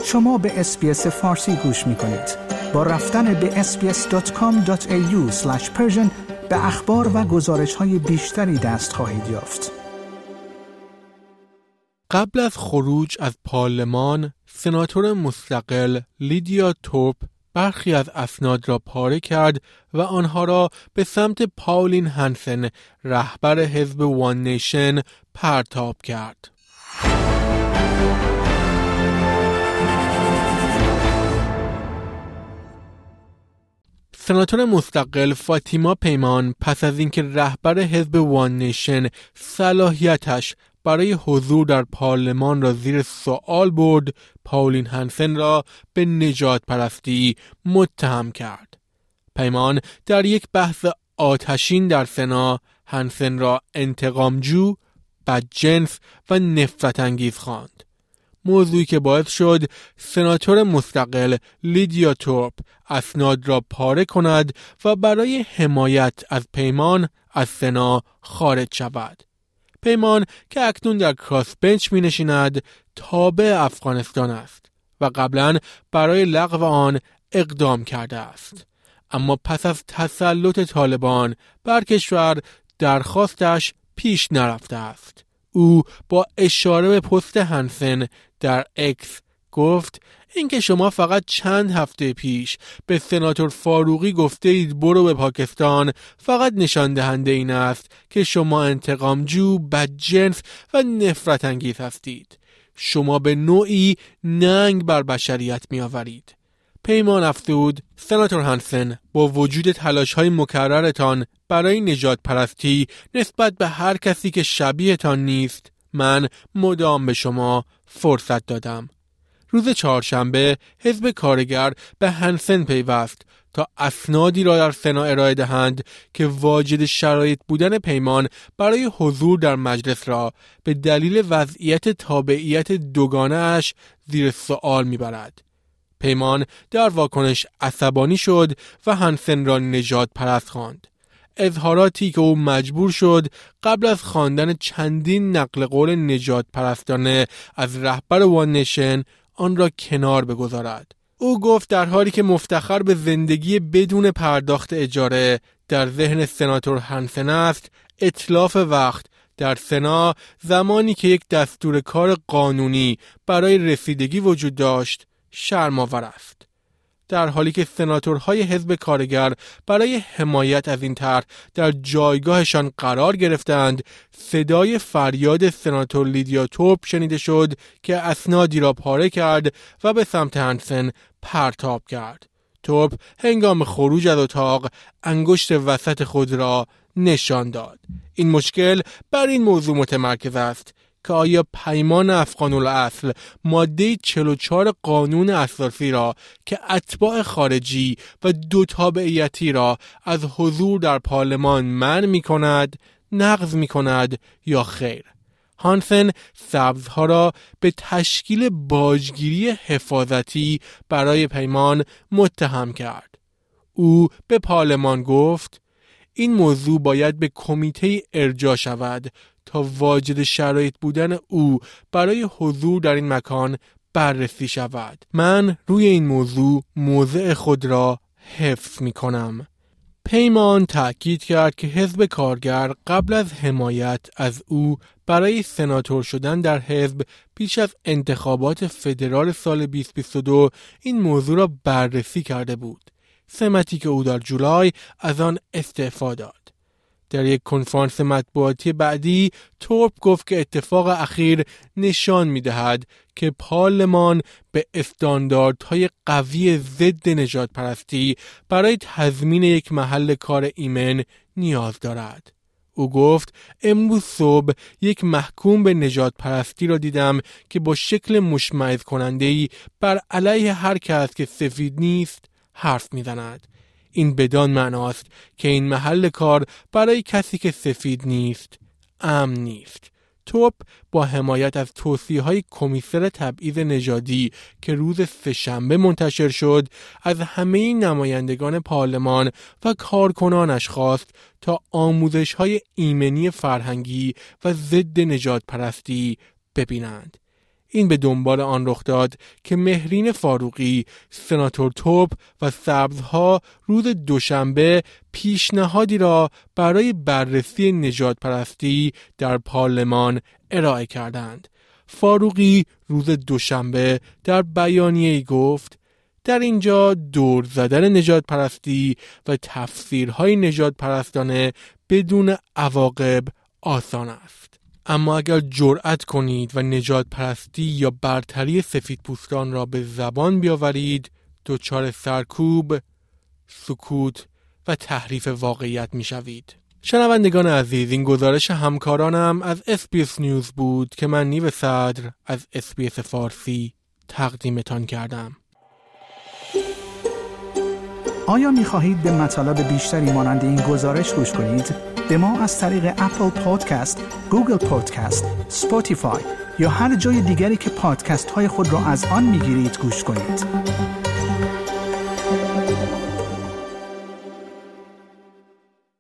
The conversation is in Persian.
شما به اس‌بی‌اس فارسی گوش می‌کنید. با رفتن به sbs.com.au/persian به اخبار و گزارش‌های بیشتری دست خواهید یافت. قبل از خروج از پارلمان، سناتور مستقل لیدیا تورپ برخی از اسناد را پاره کرد و آنها را به سمت پاولین هانسن، رهبر حزب وان نیشن، پرتاب کرد. سناتور مستقل فاطیما پیمان پس از اینکه رهبر حزب وان نیشن صلاحیتش برای حضور در پارلمان را زیر سوال برد، پاولین هانسن را به نژاد پرستی متهم کرد. پیمان در یک بحث آتشین در سنا هانسن را انتقامجو، بدجنس و نفرت انگیز خواند. موضوعی که باعث شد سناتور مستقل لیدیا تورپ اسناد را پاره کند و برای حمایت از پیمان از سنا خارج شود. پیمان که اکنون در کراس بنچ می نشیند تابع افغانستان است و قبلا برای لغو آن اقدام کرده است. اما پس از تسلط طالبان بر کشور درخواستش پیش نرفته است. او با اشاره به پست هانسن در اکس گفت اینکه شما فقط چند هفته پیش به سناتور فاروقی گفته اید برو به پاکستان فقط نشان دهنده این است که شما انتقامجو، بدجنس و نفرت انگیز هستید. شما به نوعی ننگ بر بشریت می آورید. پیمان افزود سناتور هانسن با وجود تلاش‌های مکررتان برای نژاد پرستی نسبت به هر کسی که شبیهتان نیست، من مدام به شما فرصت دادم. روز چهارشنبه حزب کارگر به هانسن پیوست تا اسنادی را در سنا ارائه دهند که واجد شرایط بودن پیمان برای حضور در مجلس را به دلیل وضعیت تابعیت دوگانه اش زیر سوال میبرد. پیمان در واکنش عصبانی شد و هانسن را نژاد پرست خواند. اظهاراتی که او مجبور شد قبل از خواندن چندین نقل قول نژاد پرستانه از رهبر وان نیشن آن را کنار بگذارد. او گفت در حالی که مفتخر به زندگی بدون پرداخت اجاره در ذهن سناتور هانسن است، اتلاف وقت در سنا زمانی که یک دستور کار قانونی برای رسیدگی وجود داشت شرم‌آور است. در حالی که سناتورهای حزب کارگر برای حمایت از این طرح در جایگاهشان قرار گرفتند، صدای فریاد سناتور لیدیا تورپ شنیده شد که اسنادی را پاره کرد و به سمت هانسن پرتاب کرد. تورپ هنگام خروج از اتاق انگشت وسط خود را نشان داد. این مشکل بر این موضوع متمرکز است که آیا پیمان افغان‌الاصل ماده 44 قانون اساسی را که اتباع خارجی و دو تابعیتی را از حضور در پارلمان منع می کند، نقض می کند یا خیر؟ هانسن سبزها را به تشکیل باجگیری حفاظتی برای پیمان متهم کرد. او به پارلمان گفت این موضوع باید به کمیته ارجاع شود تا واجد شرایط بودن او برای حضور در این مکان بررسی شود. من روی این موضوع موضع خود را حفظ می کنم. پیمان تأکید کرد که حزب کارگر قبل از حمایت از او برای سناتور شدن در حزب پیش از انتخابات فدرال سال 2022 این موضوع را بررسی کرده بود. سمتی که او در جولای از آن استعفا داد. در یک کنفرانس مطبوعاتی بعدی تورپ گفت که اتفاق اخیر نشان می‌دهد که پارلمان به استانداردهای قوی ضد نژاد پرستی برای تضمین یک محل کار ایمن نیاز دارد. او گفت امروز صبح یک محکوم به نژاد پرستی را دیدم که با شکل مشمئز کننده‌ای بر علیه هر کس که سفید نیست حرف می‌زند. این بدان معناست که این محل کار برای کسی که سفید نیست امن نیست. تورپ با حمایت از توصیه‌های کمیسر تبعیض نژادی که روز سه‌شنبه منتشر شد از همه نمایندگان پارلمان و کارکنانش خواست تا آموزش‌های ایمنی فرهنگی و ضد نژاد پرستی ببینند. این به دنبال آن رخ داد که مهرین فاروقی، سناتور توپ و سبزها روز دوشنبه پیشنهادی را برای بررسی نژادپرستی در پارلمان ارائه کردند. فاروقی روز دوشنبه در بیانیه‌ای گفت: در اینجا دور زدن نژادپرستی و تفسیرهای نژادپرستانه بدون عواقب آسان است. اما اگر جرأت کنید و نژادپرستی یا برتری سفیدپوستان را به زبان بیاورید، دچار سرکوب، سکوت و تحریف واقعیت می‌شوید. شنوندگان عزیز، این گزارش همکارانم از SBS نیوز بود که من نیو صدر از SBS فارسی تقدیمتان کردم. آیا می‌خواهید به مطالب بیشتری مانند این گزارش گوش کنید؟ به ما از طریق اپل پادکست، گوگل پادکست، اسپاتیفای یا هر جای دیگری که پادکست های خود را از آن می‌گیرید گوش کنید.